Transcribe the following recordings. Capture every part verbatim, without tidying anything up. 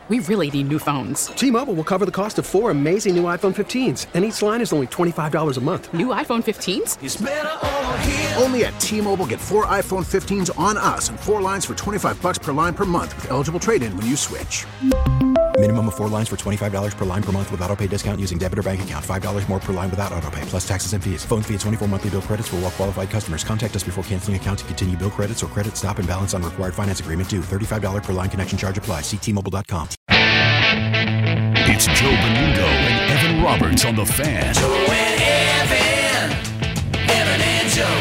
We really need new phones. T-Mobile will cover the cost of four amazing new iPhone fifteens, and each line is only twenty-five dollars a month. New iPhone fifteens? It's better over here. Only at T-Mobile, get four iPhone fifteens on us and four lines for twenty-five dollars per line per month with eligible trade-in when you switch. Minimum of four lines for twenty-five dollars per line per month with autopay discount using debit or bank account. five dollars more per line without autopay, plus taxes and fees. Phone fee at twenty-four monthly bill credits for well-qualified customers. Contact us before canceling account to continue bill credits or credit stop and balance on required finance agreement due. thirty-five dollars per line connection charge applies. See T Mobile dot com. It's Joe Benudo and Evan Roberts on The Fan. Joe and Evan, Evan and Joe,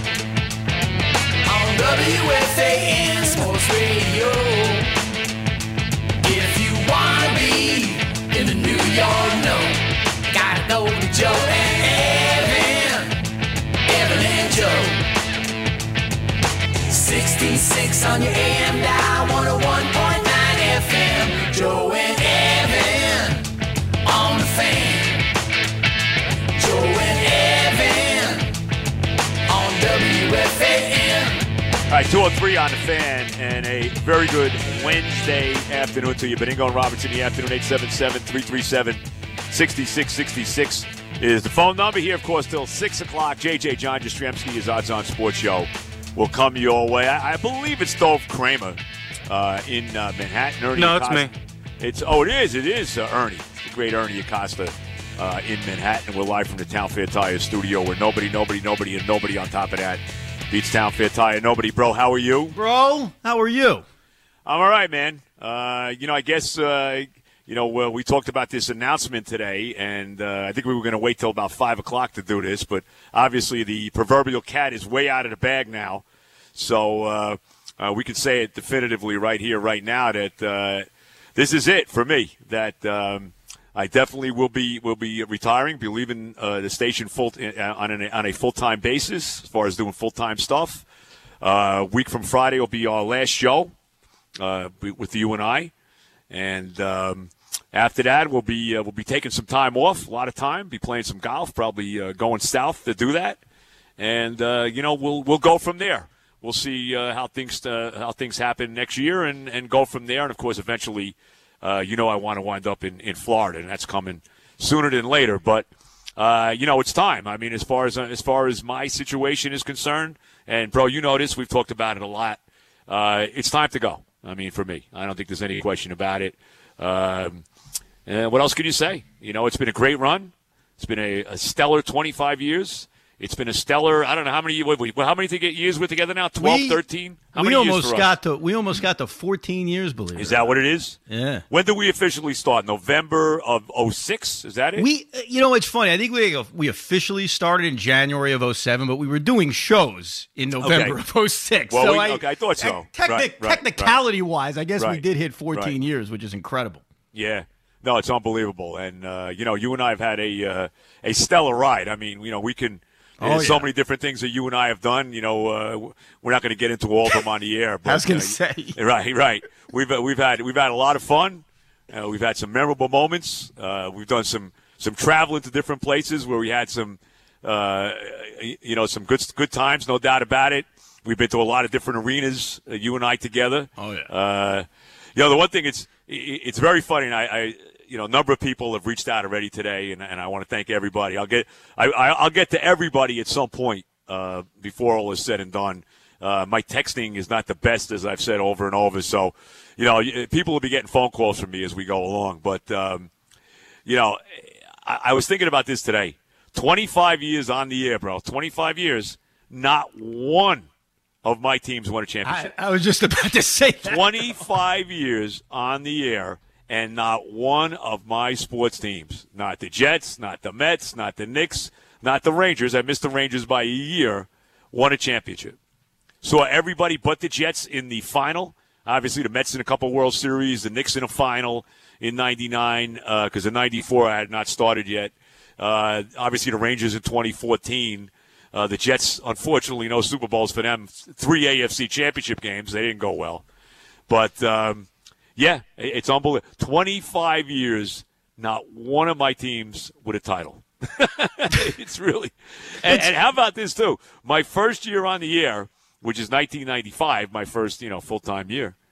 on W F A N Sports Radio. If you wanna be in the New York, no, gotta go to Joe and Evan, Evan and Joe. sixty-six on your A M dial, one oh one point nine F M. Joe and Evan on the Fan. Joe and Evan on W F A N. All right, two oh three on the Fan, and a very good Wednesday afternoon to you. Beningo and Roberts in the afternoon. Eight seven seven, three three seven, six six six six is the phone number here, of course, till six o'clock. J J John Jastrzemski is Odds On Sports Show. Will come your way. I, I believe it's Dove Kramer uh, in uh, Manhattan. Ernie no, Acosta. it's me. It's oh, it is. It is uh, Ernie, the great Ernie Acosta uh, in Manhattan. We're live from the Town Fair Tire studio, where nobody, nobody, nobody, and nobody on top of that beats Town Fair Tire. Nobody, bro. How are you, Bro, how are you? I'm all right, man. Uh, you know, I guess uh, you know well, we talked about this announcement today, and uh, I think we were going to wait till about five o'clock to do this, but obviously the proverbial cat is way out of the bag now. So uh, uh, we can say it definitively right here, right now, that uh, this is it for me. That um, I definitely will be will be retiring, be leaving uh, the station full uh, on an, on a full time basis as far as doing full time stuff. Uh, a week from Friday will be our last show uh, with you and I, and um, after that we'll be uh, we'll be taking some time off, a lot of time, be playing some golf, probably uh, going south to do that, and uh, you know we'll we'll go from there. We'll see uh, how things uh, how things happen next year, and, and go from there. And of course, eventually, uh, you know, I want to wind up in, in Florida, and that's coming sooner than later. But uh, you know, it's time. I mean, as far as uh, as far as my situation is concerned, and bro, you know this, we've talked about it a lot. Uh, it's time to go. I mean, for me, I don't think there's any question about it. Um, and what else can you say? You know, it's been a great run. It's been a, a stellar twenty-five years. It's been a stellar. I don't know how many. What, how many years we're together now? twelve, we, thirteen. How we many almost years for got us? to. We almost got to fourteen years. Believe it. Is that what it is? Yeah. When did we officially start? November of oh six. Is that it? We. You know, it's funny. I think we we officially started in January of oh seven, but we were doing shows in November Okay. of oh six. Well, so we, I, okay, I thought so. Technic, right, right, technicality wise, I guess right, we did hit fourteen right. years, which is incredible. Yeah. No, it's unbelievable, and uh, you know, you and I have had a uh, a stellar ride. I mean, you know, we can. Oh, There's yeah. so many different things that you and I have done. You know, uh, we're not going to get into all of them on the air. But, I was going to uh, say, right, right. We've uh, we've had we've had a lot of fun. Uh, we've had some memorable moments. Uh, we've done some some traveling to different places where we had some, uh, you know, some good good times, no doubt about it. We've been to a lot of different arenas, uh, you and I together. Oh yeah. Uh, you know, the one thing it's it's very funny, and I. I You know, a number of people have reached out already today, and, and I want to thank everybody. I'll get, I, I'll get to everybody at some point uh, before all is said and done. Uh, my texting is not the best, as I've said over and over. So, you know, people will be getting phone calls from me as we go along. But, um, you know, I, I was thinking about this today. twenty-five years on the air, bro. twenty-five years, not one of my teams won a championship. I, I was just about to say that. twenty-five years on the air. And not one of my sports teams, not the Jets, not the Mets, not the Knicks, not the Rangers, I missed the Rangers by a year, won a championship. So everybody but the Jets in the final. Obviously, the Mets in a couple World Series, the Knicks in a final in ninety-nine, because uh, in ninety-four I had not started yet. Uh, obviously, the Rangers in twenty fourteen. Uh, the Jets, unfortunately, no Super Bowls for them. Three A F C championship games. They didn't go well. But, um, yeah, it's unbelievable. twenty-five years, not one of my teams with a title. It's really and, – and how about this, too? My first year on the air, which is nineteen ninety-five, my first, you know, full-time year,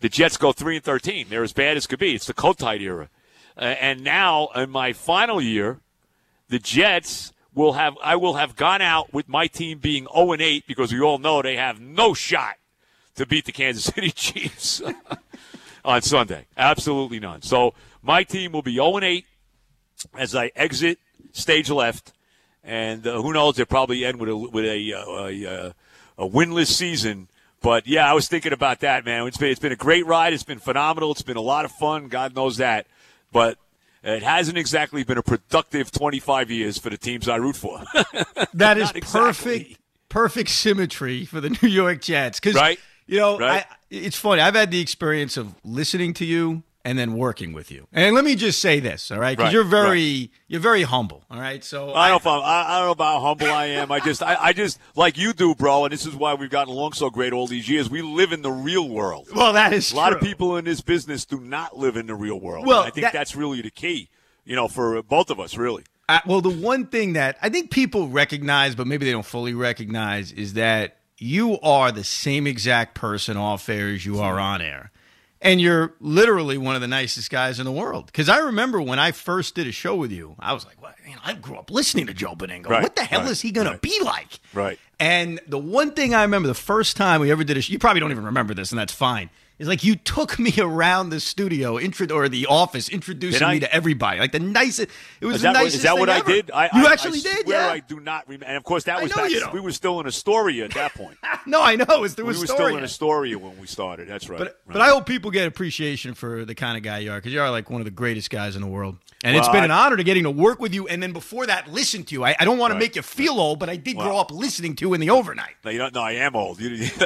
the Jets go three and thirteen. They're as bad as could be. It's the Kotite era. Uh, and now, in my final year, the Jets will have. I will have gone out with my team being oh and eight because we all know they have no shot to beat the Kansas City Chiefs on Sunday. Absolutely none. So my team will be oh and eight as I exit stage left, and uh, who knows? They'll probably end with a with a, uh, a, a winless season. But yeah, I was thinking about that, man. It's been it's been a great ride. It's been phenomenal. It's been a lot of fun. God knows that. But it hasn't exactly been a productive twenty-five years for the teams I root for. That is exactly. perfect, perfect symmetry for the New York Jets. Because, right? you know, right? I, it's funny. I've had the experience of listening to you and then working with you. And let me just say this, all right? Because right, you're very, right. you're very humble, all right? So I, I don't know if I'm, I, I don't know about how humble I am. I just, I, I just like you do, bro. And this is why we've gotten along so great all these years. We live in the real world. Well, that is a lot true. of people in this business do not live in the real world. Well, and I think that, that's really the key, you know, for both of us, really. Uh, well, the one thing that I think people recognize, but maybe they don't fully recognize, is that you are the same exact person off air as you are on air. And you're literally one of the nicest guys in the world. Because I remember when I first did a show with you, I was like, well, man, I grew up listening to Joe Beningo. Right, what the hell right, is he going right. to be like? Right. And the one thing I remember, the first time we ever did a show, you probably don't even remember this, and that's fine, is like you took me around the studio intro, or the office, introducing me to everybody. Like the nicest, it was is the that, nicest Is that thing what ever. I did? I, you I, actually I did, swear yeah. I do not remember. And of course, that I was know back. you don't. We were still in Astoria at that point. No, I know. It was through we were Astoria. still in Astoria when we started. That's right. But, right. but I hope people get appreciation for the kind of guy you are, because you are like one of the greatest guys in the world. And well, it's been I, an honor to getting to work with you. And then before that, listen to you. I, I don't want right. to make you feel old, but I did well, grow up listening to you in the overnight. No, you don't. No, I am old. You, no,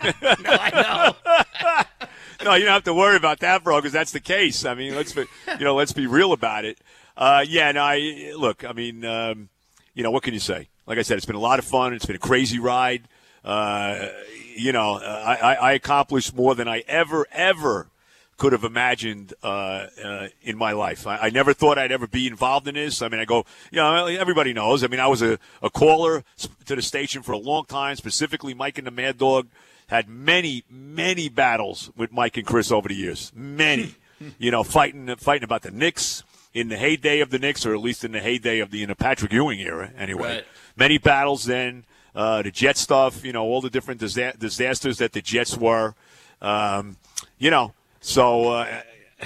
I know. No, you don't have to worry about that, bro, because that's the case. I mean, let's be, you know, let's be real about it. Uh, yeah, no, I, look, I mean, um, you know, what can you say? Like I said, it's been a lot of fun. It's been a crazy ride. Uh, you know, I, I, I accomplished more than I ever, ever could have imagined uh, uh, in my life. I, I never thought I'd ever be involved in this. I mean, I go, you know, everybody knows. I mean, I was a, a caller to the station for a long time, specifically Mike and the Mad Dog. Had many, many battles with Mike and Chris over the years. Many. You know, fighting fighting about the Knicks in the heyday of the Knicks, or at least in the heyday of the in the Patrick Ewing era, anyway. Right. Many battles then. Uh, the Jet stuff, you know, all the different disa- disasters that the Jets were. Um, you know, so uh,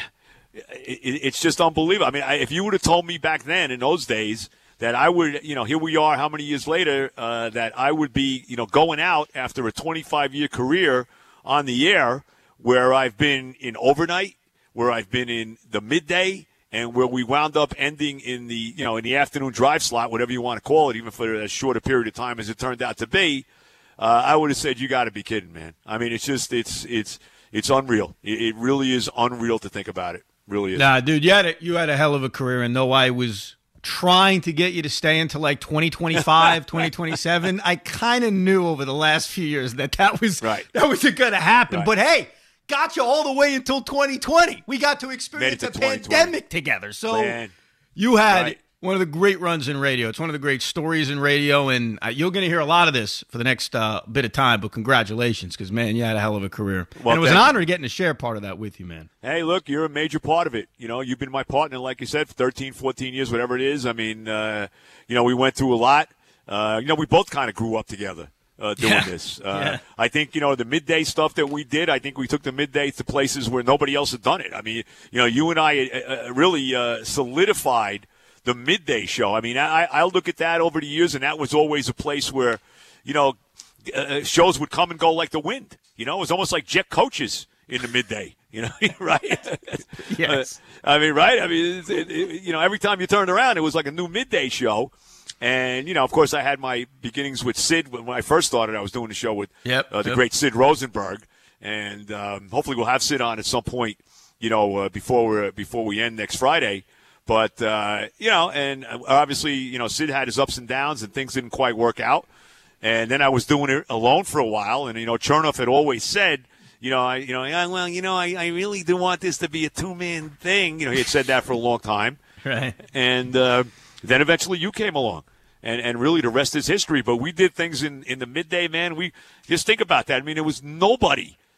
it, it's just unbelievable. I mean, I, if you would have told me back then in those days that I would, you know, here we are how many years later, uh, that I would be, you know, going out after a twenty-five year career on the air where I've been in overnight, where I've been in the midday, and where we wound up ending in the, you know, in the afternoon drive slot, whatever you want to call it, even for as short a period of time as it turned out to be, uh, I would have said, you got to be kidding, man. I mean, it's just, it's, it's, it's unreal. It, it really is unreal to think about it. Really is. Nah, dude, you had a, you had a hell of a career, and though I was trying to get you to stay until like twenty twenty-five, twenty twenty-seven. I kind of knew over the last few years that that was right. that wasn't going to happen. Right. But hey, got you all the way until twenty twenty. We got to experience a pandemic together. So Man. you had right. one of the great runs in radio. It's one of the great stories in radio, and uh, you're going to hear a lot of this for the next uh, bit of time. But congratulations, because, man, you had a hell of a career. Well, and it was an honor to getting to share part of that with you, man. Hey, look, you're a major part of it. You know, you've been my partner, like you said, for thirteen, fourteen years, whatever it is. I mean, uh, you know, we went through a lot. Uh, you know, we both kind of grew up together uh, doing yeah. this. Uh, yeah. I think, you know, the midday stuff that we did, I think we took the midday to places where nobody else had done it. I mean, you know, you and I uh, really uh, solidified the midday show. I mean, I, I look at that over the years, and that was always a place where, you know, uh, shows would come and go like the wind. You know, it was almost like jet coaches in the midday. You know, right? Yes. Uh, I mean, right? I mean, it, it, you know, every time you turned around, it was like a new midday show. And, you know, of course, I had my beginnings with Sid. When I first started, I was doing the show with yep, uh, the yep. great Sid Rosenberg. And um, hopefully we'll have Sid on at some point, you know, uh, before, we're, before we end next Friday. But, uh, you know, and obviously, you know, Sid had his ups and downs and things didn't quite work out. And then I was doing it alone for a while. And, you know, Chernoff had always said, you know, I, you know, yeah, well, you know, I, I really do want this to be a two-man thing. You know, he had said that for a long time. Right. And uh, then eventually you came along. And, and really the rest is history. But we did things in, in the midday, man. We just think about that. I mean, there was nobody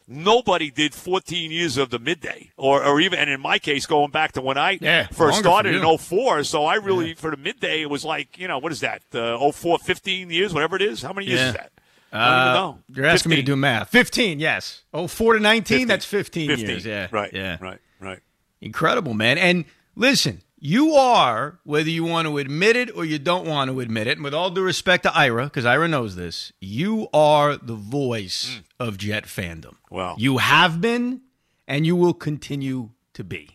nobody did fourteen years of the midday, or, or even, and in my case, going back to when I yeah, first started in you. oh four. So I really, yeah. for the midday, it was like, you know, what is that? Uh, oh four, fifteen years, whatever it is. How many years yeah. is that? I don't even Uh, know. you're asking fifteen. me to do math. fifteen, yes. Oh four to nineteen, fifteen. that's fifteen, fifteen years. Yeah. Right. Yeah. Right. Right. Incredible, man. And listen, you are, whether you want to admit it or you don't want to admit it, and with all due respect to Ira, because Ira knows this, you are the voice mm. of Jet fandom. Wow. You have been, and you will continue to be.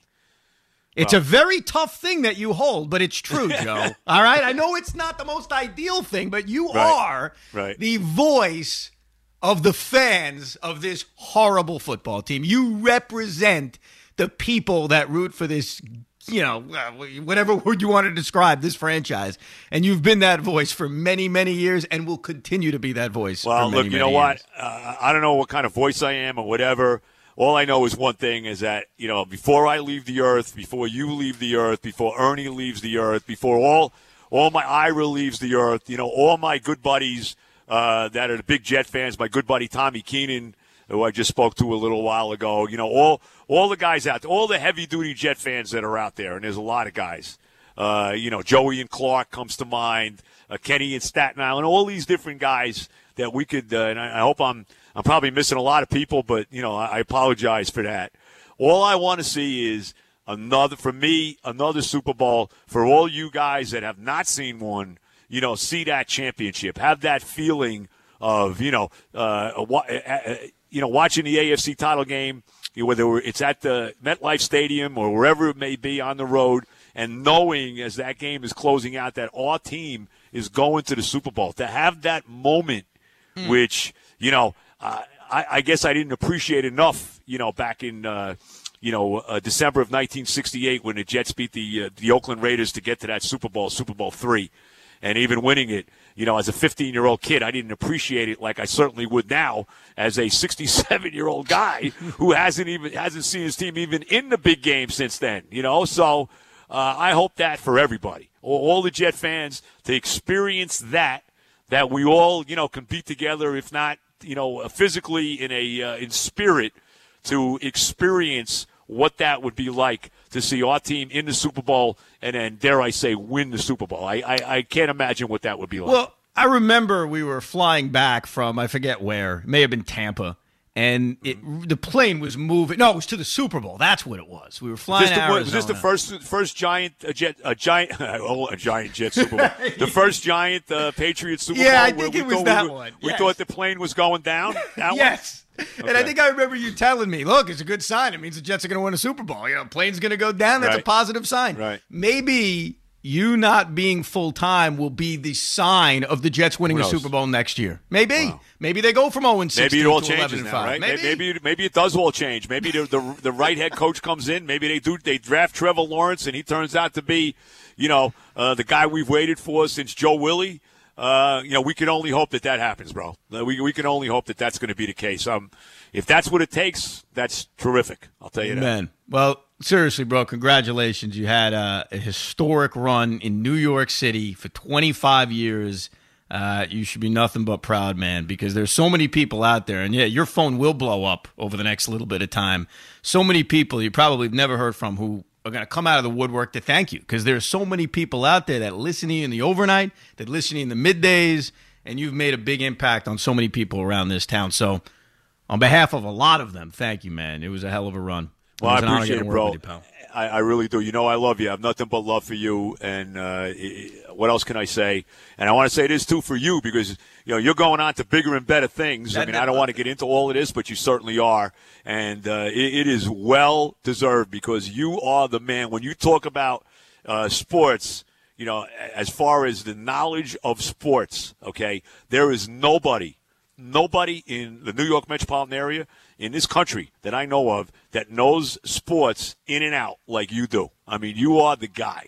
It's well. a very tough thing that you hold, but it's true, Joe. All right? I know it's not the most ideal thing, but you right. are right. the voice of the fans of this horrible football team. You represent the people that root for this, you know, whatever word you want to describe this franchise. And you've been that voice for many, many years and will continue to be that voice well, for many, look, you many know years. what? Uh, I don't know what kind of voice I am or whatever. All I know is one thing is that, you know, before I leave the earth, before you leave the earth, before Ernie leaves the earth, before all all my Ira leaves the earth, you know, all my good buddies uh, that are the big Jet fans, my good buddy Tommy Keenan, who I just spoke to a little while ago, you know, all all the guys out there, all the heavy-duty Jet fans that are out there, and there's a lot of guys. Uh, you know, Joey and Clark comes to mind, uh, Kenny and Staten Island, all these different guys that we could, uh, and I, I hope I'm I'm probably missing a lot of people, but, you know, I, I apologize for that. All I want to see is another, for me, another Super Bowl for all you guys that have not seen one, you know, see that championship, have that feeling of, you know, uh, uh, you know, watching the A F C title game, whether it's at the MetLife Stadium or wherever it may be on the road, and knowing as that game is closing out that our team is going to the Super Bowl, to have that moment, mm. which, you know, uh, I, I guess I didn't appreciate enough, you know, back in, uh, you know, uh, December of nineteen sixty-eight when the Jets beat the uh, the Oakland Raiders to get to that Super Bowl, Super Bowl three, and even winning it. You know, as a fifteen-year-old kid, I didn't appreciate it like I certainly would now as a sixty-seven-year-old guy who hasn't even hasn't seen his team even in the big game since then. You know, so uh, I hope that for everybody, all, all the Jet fans, to experience that, that we all, you know, can be together, if not, you know, physically in a uh, in spirit, to experience what that would be like to see our team in the Super Bowl and then, dare I say, win the Super Bowl. I, I, I can't imagine what that would be like. Well, I remember we were flying back from, I forget where, it may have been Tampa, and it, the plane was moving. No, it was to the Super Bowl. That's what it was. We were flying was this to the, Arizona. Was this the first first giant a jet a giant oh a giant jet Super Bowl? The first giant uh, Patriots Super yeah, Bowl. I think where it we was thought that we, one. We yes. thought the plane was going down. That yes. One? And I think I remember you telling me, look, it's a good sign. It means the Jets are going to win a Super Bowl. You know, plane's going to go down. That's right. a positive sign. Right. Maybe you not being full-time will be the sign of the Jets winning a Super Bowl next year. Maybe. Wow. Maybe they go from oh and sixteen Maybe it all to changes eleven and now, five. right? Maybe. Maybe, maybe it does all change. Maybe the, the the right head coach comes in. Maybe they do they draft Trevor Lawrence, and he turns out to be, you know, uh, the guy we've waited for since Joe Willie. Uh, you know, we can only hope that that happens, bro. We we can only hope that that's going to be the case. Um, if that's what it takes, that's terrific. I'll tell you that. Amen. Well, seriously, bro, congratulations. You had a, a historic run in New York City for twenty-five years. Uh, you should be nothing but proud, man, because there's so many people out there. And, yeah, your phone will blow up over the next little bit of time. So many people you probably have never heard from who are going to come out of the woodwork to thank you, because there's so many people out there that listen to you in the overnight, that listen to you in the middays, and you've made a big impact on so many people around this town. So on behalf of a lot of them, thank you, man. It was a hell of a run. Well, it I appreciate it, bro. You, I, I really do. You know I love you. I have nothing but love for you. And uh, what else can I say? And I want to say this, too, for you, because, you know, you're going on to bigger and better things. I mean, I don't want to get into all of this, but you certainly are. And uh, it, it is well-deserved, because you are the man. When you talk about uh, sports, you know, as far as the knowledge of sports, okay, there is nobody, nobody in the New York metropolitan area, in this country that I know of, that knows sports in and out like you do. I mean, you are the guy.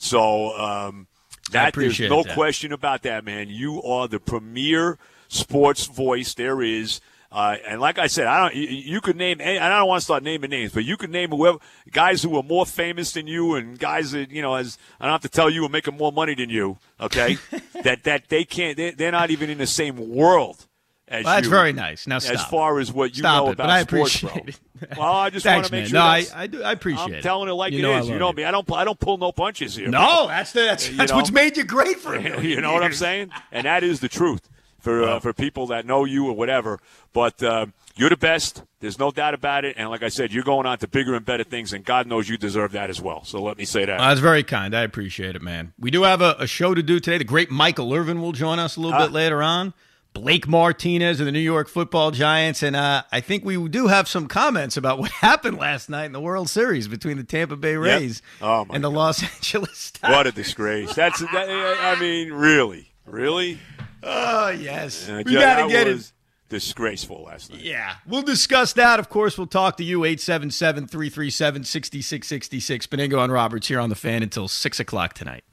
So um, that there's no that. question about that, man. You are the premier sports voice there is. Uh, and like I said, I don't. You, you could name. I don't want to start naming names, but you could name whoever guys who are more famous than you, and guys that, you know, as I don't have to tell you, are making more money than you. Okay, that that they can't. They, they're not even in the same world as well, that's you. very nice. Now stop. As far as what you stop know it, about but I sports, appreciate bro. it. Well, I just Thanks, want to make man. sure. No, I, that's- I do. I appreciate I'm it. telling it like you it know is. I You know love me. I don't. I don't pull no punches here. No, that's the, that's, You that's know? what's made you great for me. You know what I'm saying? And that is the truth for uh, for people that know you or whatever. But uh, you're the best. There's no doubt about it. And like I said, you're going on to bigger and better things, and God knows you deserve that as well. So let me say that. Well, that's very kind. I appreciate it, man. We do have a, a show to do today. The great Michael Irvin will join us a little Ah. bit later on. Blake Martinez of the New York Football Giants. And uh, I think we do have some comments about what happened last night in the World Series between the Tampa Bay Rays Oh, my and the God. Los Angeles Stars. What a disgrace. That's. That, I mean, really, really. Oh, yes. Uh, we yeah, got to that get it. was disgraceful last night. Yeah, we'll discuss that. Of course, we'll talk to you, eight seven seven, three three seven, six six six six. Benigno and Roberts here on The Fan until six o'clock tonight.